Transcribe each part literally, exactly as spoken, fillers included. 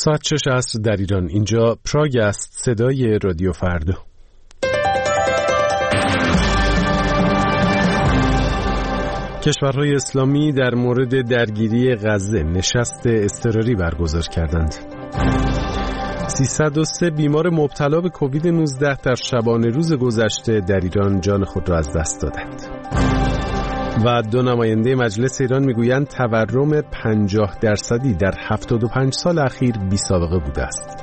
ساعت شش عصر در ایران. اینجا پراگ است. صدای رادیو فردا. کشورهای اسلامی در مورد درگیری غزه نشست اضطراری برگزار کردند. سیصد و سه بیمار مبتلا به کووید نوزده در شبانه روز گذشته در ایران جان خود را از دست دادند. و دو نماینده مجلس ایران میگویند تورم پنجاه درصدی در هفتاد و پنج سال اخیر بی سابقه بوده است.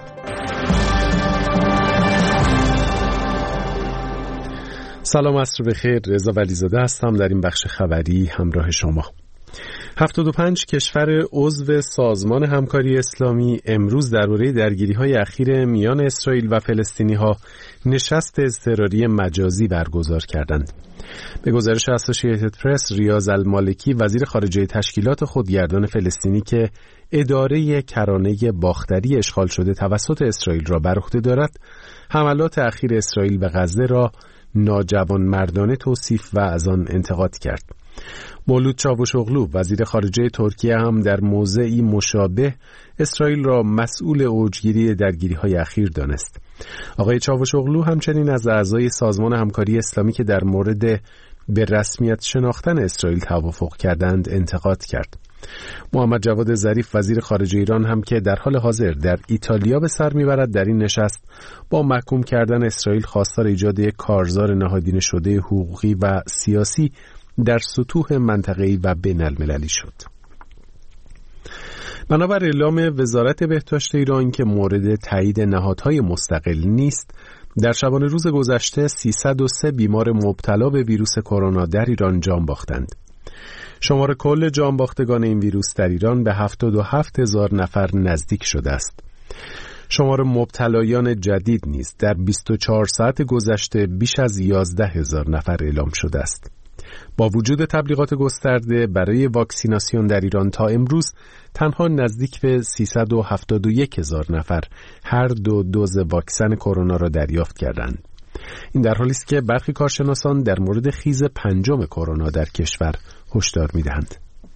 سلام، عصر بخیر. رضا ولیزاده هستم در این بخش خبری همراه شما. هفتاد و پنج کشور عضو سازمان همکاری اسلامی امروز درباره درگیری‌های اخیر میان اسرائیل و فلسطینی‌ها نشست اضطراری مجازی برگزار کردند. به گزارش اسوسییتد پرس، ریاض المالکی وزیر خارجه تشکیلات خودگردان فلسطینی که اداره کرانه باختری اشغال شده توسط اسرائیل را بر عهده دارد، حملات اخیر اسرائیل به غزه را ناجوانمردانه توصیف و از آن انتقاد کرد. مولود چاوشوغلو وزیر خارجه ترکیه هم در موضعی مشابه اسرائیل را مسئول اوجگیری درگیری‌های اخیر دانست. آقای چاوشوغلو همچنین از اعضای سازمان همکاری اسلامی که در مورد به رسمیت شناختن اسرائیل توافق کردند انتقاد کرد. محمد جواد ظریف وزیر خارجه ایران هم که در حال حاضر در ایتالیا به سر میبرد در این نشست با محکوم کردن اسرائیل خواستار ایجاد یک کارزار نهادینه شده حقوقی و سیاسی در سطوح منطقه‌ای و بین‌المللی شد. بنابر اعلام وزارت بهداشت ایران که مورد تایید نهادهای مستقل نیست، در شبانه روز گذشته سیصد و سه بیمار مبتلا به ویروس کرونا در ایران جان باختند. شمار کل جان باختگان این ویروس در ایران به هفتاد و هفت هزار نفر نزدیک شده است. شمار مبتلایان جدید نیز در بیست و چهار ساعت گذشته بیش از یازده هزار نفر اعلام شده است. با وجود تبلیغات گسترده برای واکسیناسیون در ایران تا امروز تنها نزدیک به سیصد و هفتاد و یک هزار نفر هر دو دوز واکسن کرونا را دریافت کردند. این در حالی است که برخی کارشناسان در مورد خیز پنجم کرونا در کشور هشدار می‌دهند.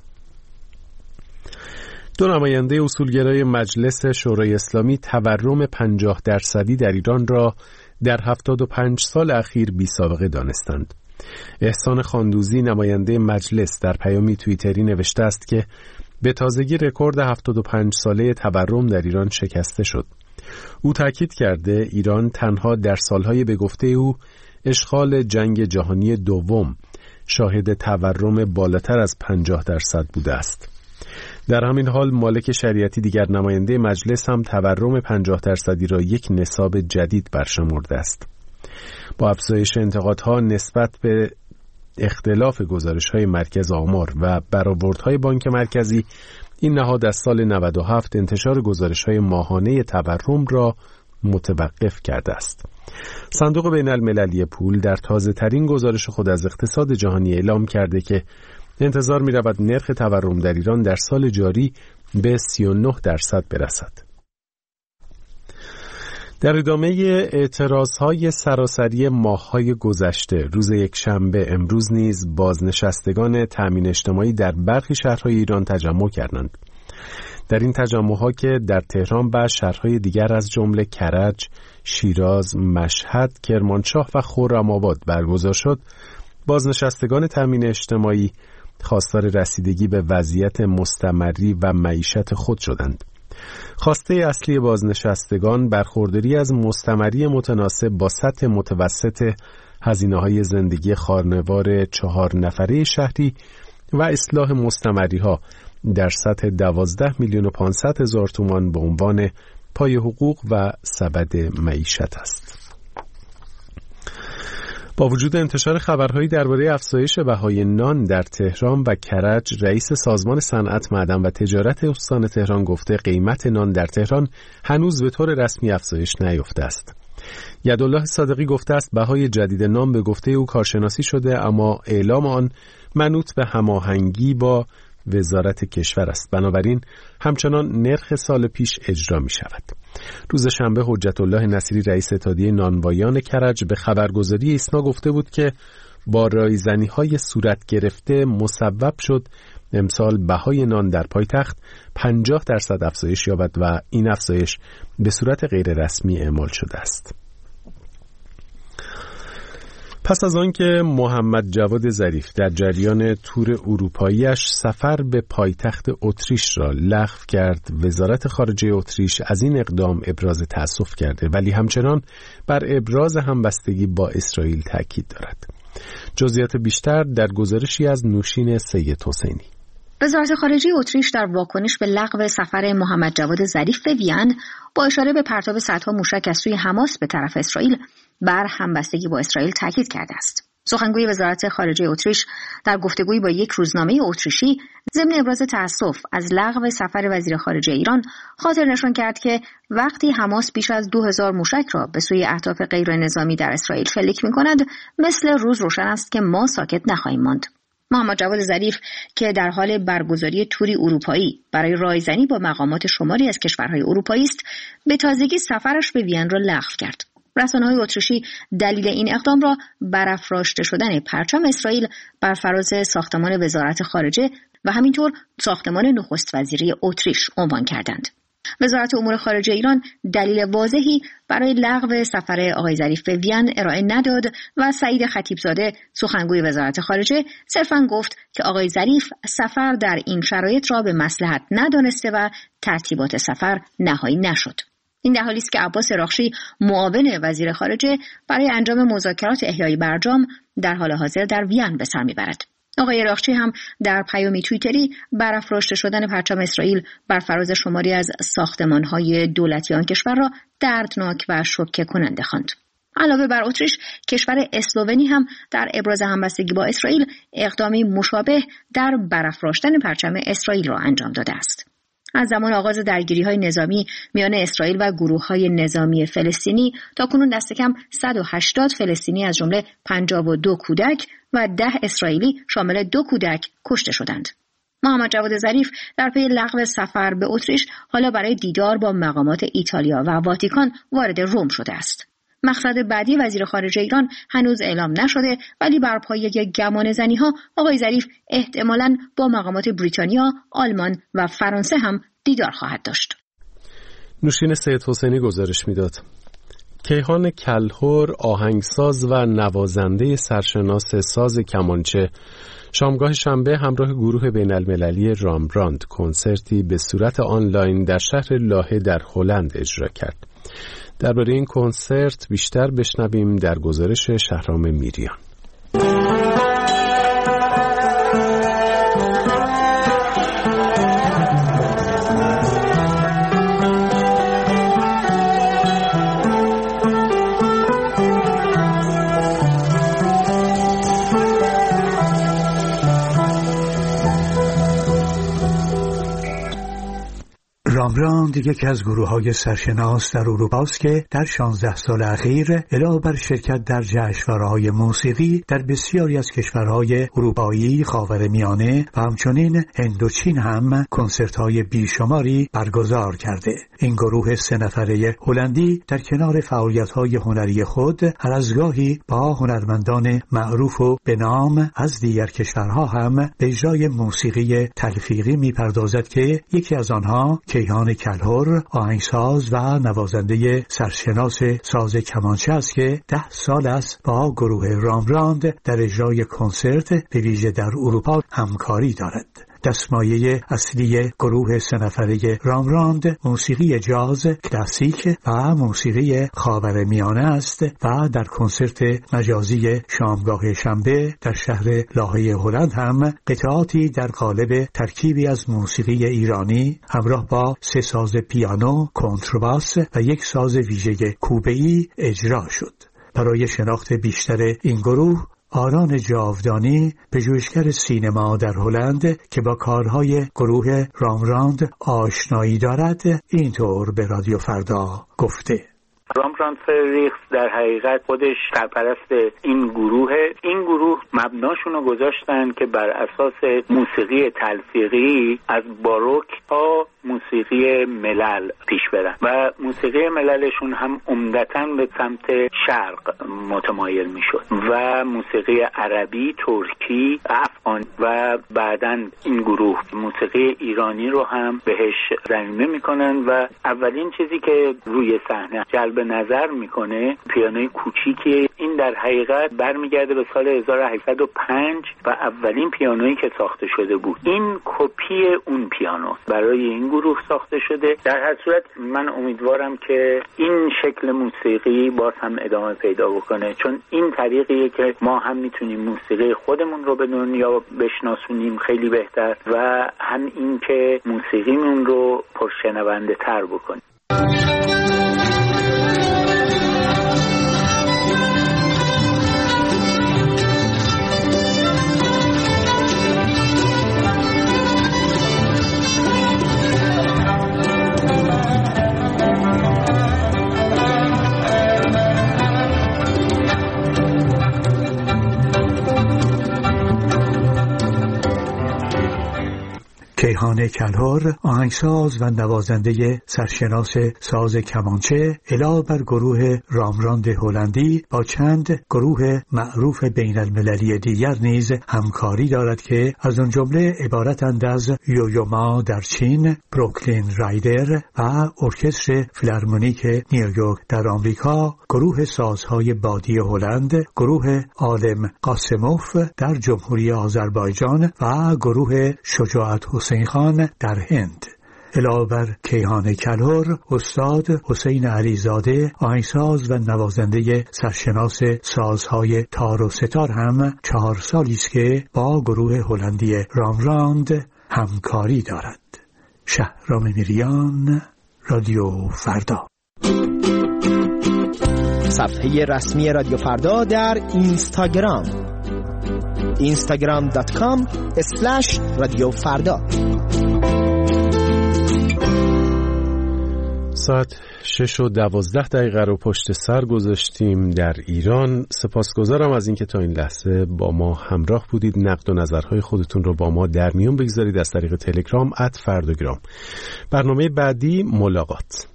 دو نماینده اصولگرای مجلس شورای اسلامی تورم پنجاه درصدی در ایران را در هفتاد و پنج سال اخیر بی سابقه دانستند. احسان خاندوزی نماینده مجلس در پیامی توییتری نوشته است که به تازگی رکورد هفتاد و پنج ساله تورم در ایران شکسته شد. او تاکید کرده ایران تنها در سالهای به گفته او اشغال جنگ جهانی دوم شاهد تورم بالاتر از پنجاه درصد بوده است. در همین حال مالک شریعتی دیگر نماینده مجلس هم تورم پنجاه درصدی را یک نصاب جدید برشمرده است. با افزایش انتقادها نسبت به اختلاف گزارش‌های مرکز آمار و برآوردهای بانک مرکزی، این نهاد از سال نود و هفت انتشار گزارش‌های ماهانه تورم را متوقف کرده است. صندوق بین‌المللی پول در تازه‌ترین گزارش خود از اقتصاد جهانی اعلام کرده که انتظار می‌رود نرخ تورم در ایران در سال جاری به سی و نه درصد برسد. در ادامه اعتراضهای سراسری ماه‌های گذشته، روز یکشنبه امروز نیز بازنشستگان تامین اجتماعی در برخی شهرهای ایران تجمع کردند. در این تجمع‌ها که در تهران و شهرهای دیگر از جمله کرج، شیراز، مشهد، کرمانشاه و خرم‌آباد برگزار شد، بازنشستگان تامین اجتماعی خواستار رسیدگی به وضعیت مستمری و معیشت خود شدند. خواسته اصلی بازنشستگان برخورداری از مستمری متناسب با سطح متوسط هزینه‌های زندگی خانوار چهار نفره شهری و اصلاح مستمری‌ها در سطح دوازده میلیون و پانصد هزار تومان به عنوان پای حقوق و سبد معیشت است. با وجود انتشار خبرهایی درباره افزایش بهای نان در تهران و کرج، رئیس سازمان صنعت، معدن و تجارت استان تهران گفته قیمت نان در تهران هنوز به طور رسمی افزایش نیافته است. یدالله صادقی گفته است بهای جدید نان به گفته او کارشناسی شده، اما اعلام آن منوط به هماهنگی با وزارت کشور است. بنابراین همچنان نرخ سال پیش اجرا می شود. روز شنبه حجت الله نصیری رئیس اتحادیه نانوایان کرج به خبرگزاری ایسنا گفته بود که با رایزنی‌های صورت گرفته مصوب شد امسال بهای نان در پایتخت پنجاه درصد افزایش یابد و این افزایش به صورت غیر رسمی اعمال شده است. پس از آن که محمد جواد ظریف در جریان تور اروپاییش سفر به پایتخت اتریش را لغو کرد، وزارت خارجه اتریش از این اقدام ابراز تأسف کرده، ولی همچنان بر ابراز همبستگی با اسرائیل تاکید دارد. جزئیات بیشتر در گزارشی از نوشین سید حسینی. وزارت خارجه اتریش در واکنش به لغو سفر محمد جواد ظریف به وین با اشاره به پرتاب صدها موشک از سوی حماس به طرف اسرائیل بر همبستگی با اسرائیل تاکید کرده است. سخنگوی وزارت خارجه اتریش در گفتگویی با یک روزنامه اتریشی ضمن ابراز تأسف از لغو سفر وزیر خارجه ایران خاطر نشان کرد که وقتی حماس بیش از دو هزار موشک را به سوی اهداف غیر نظامی در اسرائیل شلیک می‌کند، مثل روز روشن است که ما ساکت نخواهیم ماند. محمد جواد ظریف که در حال برگزاری توری اروپایی برای رایزنی با مقامات شماری از کشورهای اروپایی است، به تازگی سفرش به وین را لغو کرد. رسانه‌های اتریشی دلیل این اقدام را برافراشته شدن پرچم اسرائیل بر فراز ساختمان وزارت خارجه و همینطور ساختمان نخست وزیری اتریش عنوان کردند. وزارت امور خارجه ایران دلیل واضحی برای لغو سفر آقای ظریف به وین ارائه نداد و سعید خطیبزاده سخنگوی وزارت خارجه صرفاً گفت که آقای ظریف سفر در این شرایط را به مصلحت ندانسته و ترتیبات سفر نهایی نشد. این در حالی است که عباس راخشی معاون وزیر خارجه برای انجام مذاکرات احیای برجام در حال حاضر در وین به سر میبرد. آقای راخشی هم در پیامی توییتری برافراشته شدن پرچم اسرائیل بر فراز شماری از ساختمان‌های دولتی آن کشور را دردناک و شوکه کننده خواند. علاوه بر اتریش، کشور اسلوونی هم در ابراز همبستگی با اسرائیل اقدامی مشابه در برافراشتن پرچم اسرائیل را انجام داده است. از زمان آغاز درگیری‌های نظامی میان اسرائیل و گروه‌های نظامی فلسطینی تاکنون دست کم صد و هشتاد فلسطینی از جمله پنجاه و دو کودک و ده اسرائیلی شامل دو کودک کشته شدند. محمد جواد ظریف در پی لغو سفر به اتریش حالا برای دیدار با مقامات ایتالیا و واتیکان وارد روم شده است. مقصد بعدی وزیر خارجه ایران هنوز اعلام نشده، ولی بر پایه گمان زنی‌ها آقای ظریف احتمالاً با مقامات بریتانیا، آلمان و فرانسه هم دیدار خواهد داشت. نوشین سید حسینی گزارش میداد. کیهان کلهر، آهنگساز و نوازنده سرشناس ساز کمانچه، شامگاه شنبه همراه گروه بین المللی رامبراند کنسرتی به صورت آنلاین در شهر لاهه در هلند اجرا کرد. درباره این کنسرت بیشتر بشنویم در گزارش شهرام میریان. رامبراند یکی از گروه‌های سرشناس در اروپا است که در شانزده سال اخیر علاوه بر شرکت در جشنواره‌های موسیقی در بسیاری از کشورهای اروپایی، خاورمیانه و همچنین هند و چین هم کنسرت‌های بیشماری برگزار کرده. این گروه سه نفره هلندی در کنار فعالیت‌های هنری خود هر از گاهی با هنرمندان معروف و به نام از دیگر کشورها هم به اجرای موسیقی تلفیقی می‌پردازد که یکی از آنها کیهان کلهر، آهنگساز و نوازنده سرشناس ساز کمانچه است که ده سال است با گروه رامبراند در اجرای کنسرت به ویژه در اروپا همکاری دارد. دستمایه اصلی گروه سه نفره رامبراند موسیقی جاز، کلاسیک و موسیقی خاورمیانه است و در کنسرت مجازی شامگاه شنبه در شهر لاهه هلند هم قطعاتی در قالب ترکیبی از موسیقی ایرانی همراه با سه ساز پیانو، کنترباس و یک ساز ویژه کوبه‌ای اجرا شد. برای شناخت بیشتر این گروه آران جاودانی، پژوهشگر سینما در هلند که با کارهای گروه رامبراند آشنایی دارد، اینطور به رادیو فردا گفته: رامبراند فریخس در حقیقت خودش سرپرست این گروه. این گروه مبناشون رو گذاشتن که بر اساس موسیقی تلفیقی از باروک تا موسیقی ملل پیش برن و موسیقی مللشون هم عمدتاً به سمت شرق متمایل میشد و موسیقی عربی، ترکی ترکی، افغان و بعداً این گروه موسیقی ایرانی رو هم بهش ضمیمه میکنن و اولین چیزی که روی صحنه جلب نظر میکنه پیانوی کوچیکی. این در حقیقت برمیگرده به سال هزار و هشتصد و پنج و اولین پیانویی که ساخته شده بود. این کپی اون پیانو برای این گروه ساخته شده. در هر صورت من امیدوارم که این شکل موسیقی باز هم ادامه پیدا بکنه، چون این طریقیه که ما هم میتونیم موسیقی خودمون رو به دنیا بشناسونیم خیلی بهتر و هم این که موسیقیمون رو پرشنونده تر بکنیم. کیهان کلهر، آهنگساز و نوازنده سرشناس ساز کمانچه، علاوه بر گروه رامراند هلندی با چند گروه معروف بین المللی دیگر نیز همکاری دارد که از آن جمله عبارتند از یویوما در چین، بروکلین رایدر و ارکستر فیلارمونیک نیویورک در آمریکا، گروه سازهای بادی هلند، گروه عالم قاسموف در جمهوری آذربایجان و گروه شجاعت حسین خان در هند. علاوه بر کیهان کلهر، استاد حسین علیزاده، آهنگساز و نوازنده سرشناس سازهای تار و ستار هم چهار سالی است که با گروه هلندی رامراند همکاری دارد. شهرام میریان، رادیو فردا. صفحه رسمی رادیو فردا در اینستاگرام اینستاگرام دات کام اسلش رادیو فردا. ساعت شش و دوازده دقیقه رو پشت سر گذاشتیم در ایران. سپاسگزارم از اینکه تا این لحظه با ما همراه بودید. نقد و نظرهای خودتون رو با ما در میون بگذارید از طریق تلگرام ات فرداگرام. برنامه بعدی ملاقات.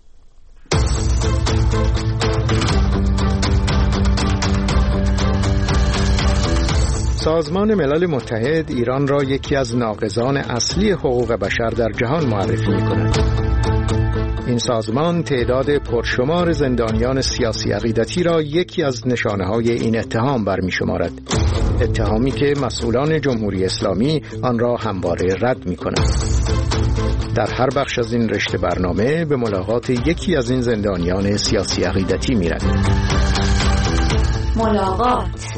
سازمان ملل متحد ایران را یکی از ناقضان اصلی حقوق بشر در جهان معرفی می‌کند. این سازمان تعداد پرشمار زندانیان سیاسی عقیدتی را یکی از نشانه‌های این اتهام برمی‌شمارد. اتهامی که مسئولان جمهوری اسلامی آن را همواره رد می‌کنند. در هر بخش از این رشته برنامه به ملاقات یکی از این زندانیان سیاسی عقیدتی می‌رویم. ملاقات.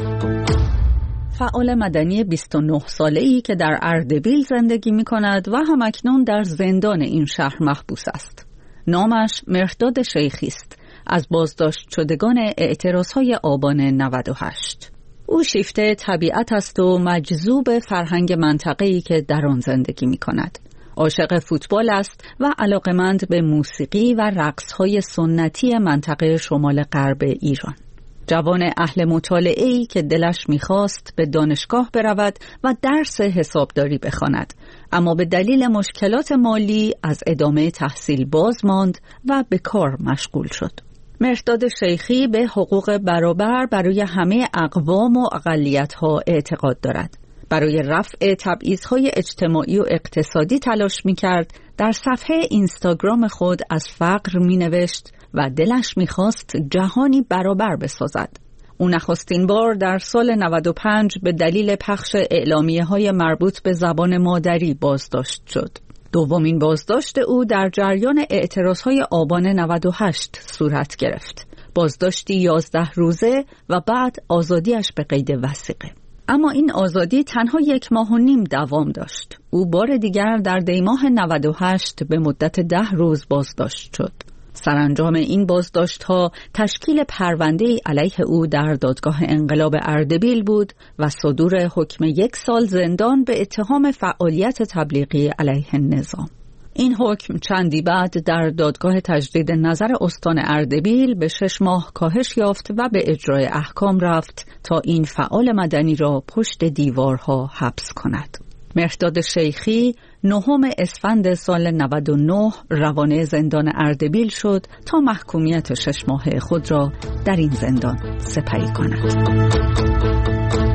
فعال مدنی بیست و نه ساله‌ای که در اردبیل زندگی می‌کند و همکنون در زندان این شهر محبوس است. نامش مهرداد شیخی است، از بازداشت شدگان اعتراضهای آبان نود و هشت. او شیفته طبیعت است و مجذوب فرهنگ منطقه‌ای که در آن زندگی می‌کند. عاشق فوتبال است و علاقمند به موسیقی و رقص‌های سنتی منطقه شمال غرب ایران. جوان اهل مطالعه‌ای که دلش می‌خواست به دانشگاه برود و درس حسابداری بخواند، اما به دلیل مشکلات مالی از ادامه تحصیل باز ماند و به کار مشغول شد. مهرداد شیخی به حقوق برابر برای همه اقوام و اقلیت‌ها اعتقاد دارد. برای رفع تبعیض‌های اجتماعی و اقتصادی تلاش می‌کرد. در صفحه اینستاگرام خود از فقر می‌نوشت و دلش می‌خواست جهانی برابر بسازد. او نخستین بار در سال نود و پنج به دلیل پخش اعلامیه‌های مربوط به زبان مادری بازداشت شد. دومین بازداشت او در جریان اعتراضهای آبان نود و هشت صورت گرفت. بازداشتی یازده روزه و بعد آزادیش به قید وثیقه. اما این آزادی تنها یک ماه و نیم دوام داشت. او بار دیگر در دیماه نود و هشت به مدت ده روز بازداشت شد. سرانجام این بازداشت‌ها تشکیل پرونده‌ای علیه او در دادگاه انقلاب اردبیل بود و صدور حکم یک سال زندان به اتهام فعالیت تبلیغی علیه نظام. این حکم چندی بعد در دادگاه تجدید نظر استان اردبیل به شش ماه کاهش یافت و به اجرای احکام رفت تا این فعال مدنی را پشت دیوارها حبس کند. مهرداد شیخی نهم اسفند سال نود و نه روانه زندان اردبیل شد تا محکومیت شش ماهه خود را در این زندان سپری کند.